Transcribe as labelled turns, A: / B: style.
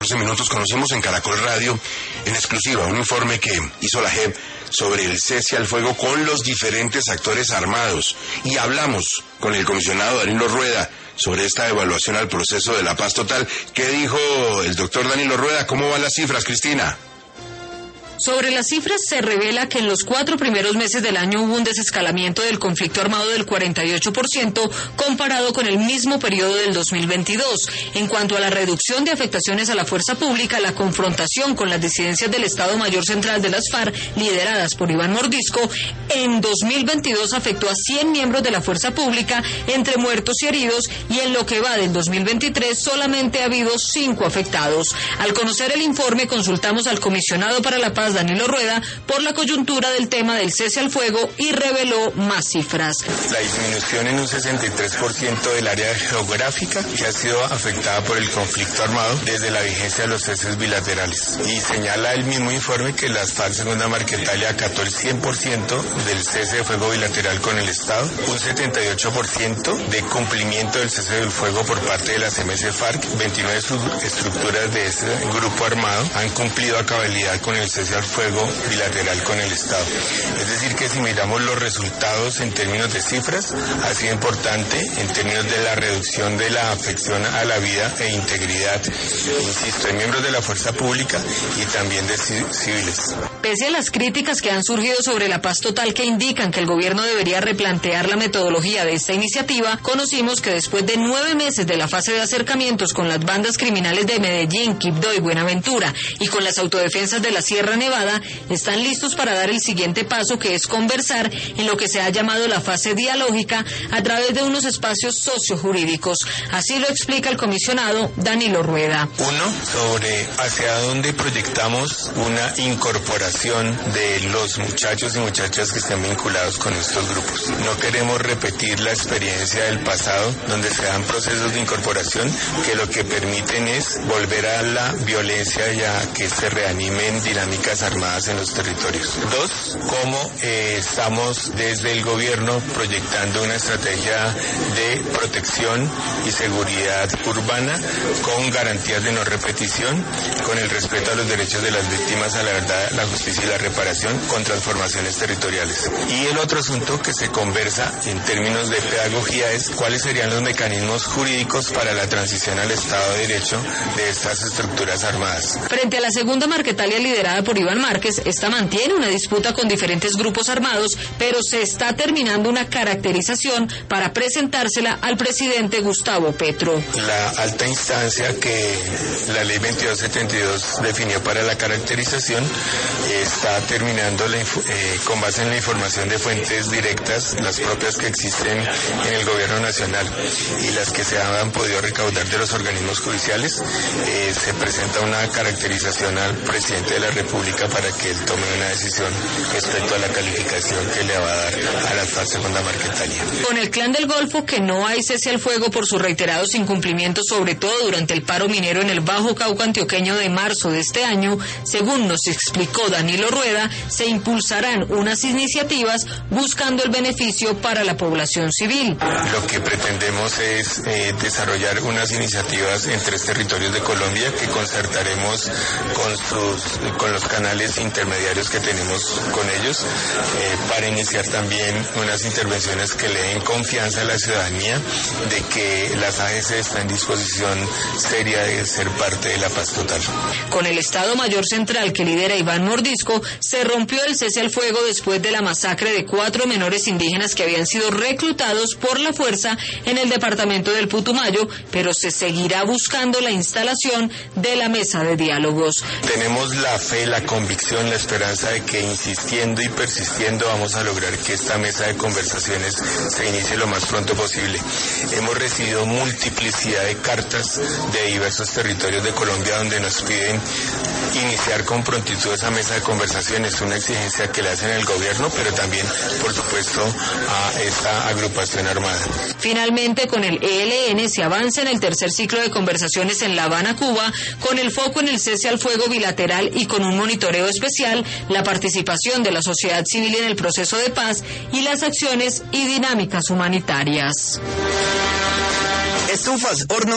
A: minutos conocemos en Caracol Radio, en exclusiva, un informe que hizo la JEP sobre el cese al fuego con los diferentes actores armados. Y hablamos con el comisionado Danilo Rueda sobre esta evaluación al proceso de la paz total. ¿Qué dijo el doctor Danilo Rueda? ¿Cómo van las cifras, Cristina?
B: Sobre las cifras se revela que en los 4 primeros meses del año hubo un desescalamiento del conflicto armado del 48% comparado con el mismo periodo del 2022. En cuanto a la reducción de afectaciones a la fuerza pública, la confrontación con las disidencias del Estado Mayor Central de las FARC, lideradas por Iván Mordisco, en 2022 afectó a 100 miembros de la fuerza pública, entre muertos y heridos, y en lo que va del 2023 solamente ha habido 5 afectados. Al conocer el informe, consultamos al comisionado para la paz, Danilo Rueda, por la coyuntura del tema del cese al fuego y reveló más cifras.
C: La disminución en un 63% del área geográfica que ha sido afectada por el conflicto armado desde la vigencia de los ceses bilaterales. Y señala el mismo informe que las FARC Segunda Marquetalia acató el 100% del cese de fuego bilateral con el Estado, un 78% de cumplimiento del cese del fuego por parte de las MC-FARC, 29 estructuras de ese grupo armado han cumplido a cabalidad con el cese al fuego bilateral con el Estado. Es decir, que si miramos los resultados en términos de cifras, ha sido importante en términos de la reducción de la afección a la vida e integridad, insisto, de miembros de la fuerza pública y también de civiles.
B: Pese a las críticas que han surgido sobre la paz total que indican que el gobierno debería replantear la metodología de esta iniciativa, conocimos que después de 9 meses de la fase de acercamientos con las bandas criminales de Medellín, Quibdó y Buenaventura y con las autodefensas de la Sierra Nevada, están listos para dar el siguiente paso, que es conversar en lo que se ha llamado la fase dialógica a través de unos espacios sociojurídicos. Así lo explica el comisionado Danilo Rueda.
C: Uno, sobre hacia dónde proyectamos una incorporación de los muchachos y muchachas que estén vinculados con estos grupos. No queremos repetir la experiencia del pasado, donde se dan procesos de incorporación que lo que permiten es volver a la violencia y a que se reanimen dinámicas armadas en los territorios. 2, cómo estamos desde el gobierno proyectando una estrategia de protección y seguridad urbana con garantías de no repetición, con el respeto a los derechos de las víctimas, a la verdad, la justicia y la reparación, con transformaciones territoriales. Y el otro asunto que se conversa en términos de pedagogía es cuáles serían los mecanismos jurídicos para la transición al Estado de Derecho de estas estructuras armadas.
B: Frente a la Segunda Marquetalia liderada por Iván Márquez, esta mantiene una disputa con diferentes grupos armados, pero se está terminando una caracterización para presentársela al presidente Gustavo Petro.
C: La alta instancia que la ley 2272 definió para la caracterización está terminando con base en la información de fuentes directas, las propias que existen en el gobierno nacional y las que se han podido recaudar de los organismos judiciales. Se presenta una caracterización al presidente de la República para que él tome una decisión respecto a la calificación que le va a dar a la FARC Segunda Marquetalia.
B: Con el Clan del Golfo, que no hay cese al fuego por sus reiterados incumplimientos, sobre todo durante el paro minero en el Bajo Cauca antioqueño de marzo de este año, según nos explicó Danilo Rueda, se impulsarán unas iniciativas buscando el beneficio para la población civil.
C: Lo que pretendemos es desarrollar unas iniciativas en 3 territorios de Colombia que concertaremos con los canales intermediarios que tenemos con ellos para iniciar también unas intervenciones que le den confianza a la ciudadanía de que las AGC está en disposición seria de ser parte de la paz total.
B: Con el Estado Mayor Central que lidera Iván Mordisco, se rompió el cese al fuego después de la masacre de 4 menores indígenas que habían sido reclutados por la fuerza en el departamento del Putumayo, pero se seguirá buscando la instalación de la mesa de diálogos.
C: Tenemos la fe, la convicción, la esperanza de que insistiendo y persistiendo vamos a lograr que esta mesa de conversaciones se inicie lo más pronto posible. Hemos recibido multiplicidad de cartas de diversos territorios de Colombia donde nos piden iniciar con prontitud esa mesa de conversaciones, una exigencia que le hacen el gobierno, pero también, por supuesto, a esta agrupación armada.
B: Finalmente, con el ELN se avanza en el tercer ciclo de conversaciones en La Habana, Cuba, con el foco en el cese al fuego bilateral y con un monitoreo especial, la participación de la sociedad civil en el proceso de paz y las acciones y dinámicas humanitarias.
D: Estufas, hornos